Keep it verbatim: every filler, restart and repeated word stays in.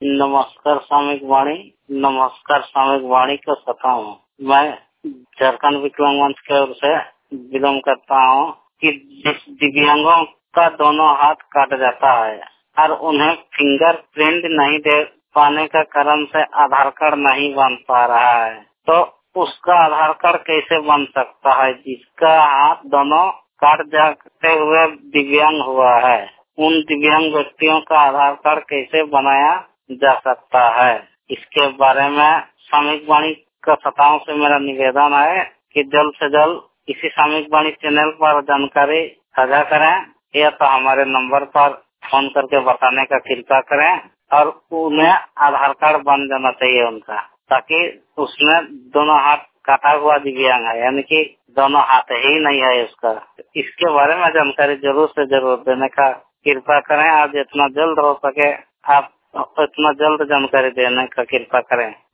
नमस्कार सामयिक वाणी। नमस्कार सामयिक वाणी का सता हूँ। मैं झारखंड विकलांग मंच की ओर से विलम्ब करता हूँ कि जिस दिव्यांगों का दोनों हाथ काट जाता है और उन्हें फिंगरप्रिंट नहीं दे पाने का कारण से आधार कार्ड नहीं बन पा रहा है, तो उसका आधार कार्ड कैसे बन सकता है? जिसका हाथ दोनों काट जाते हुए दिव्यांग हुआ है, उन दिव्यांग व्यक्तियों का आधार कार्ड कैसे बनाया जा सकता है? इसके बारे में सामयिक वाणी का सताओं से मेरा निवेदन है कि जल्द से जल्द इसी सामयिक वाणी चैनल पर जानकारी साझा करें या तो हमारे नंबर पर फोन करके बताने का कृपा करें और उन्हें आधार कार्ड बन जाना चाहिए उनका, ताकि उसमें दोनों हाथ काटा हुआ दिव्यांग है, यानी कि दोनों हाथ ही नहीं है उसका। इसके बारे में जानकारी जरूर से जरूर देने का कृपा करें और जितना जल्द हो सके आप इतना जल्द जानकारी देने का कृपा करें।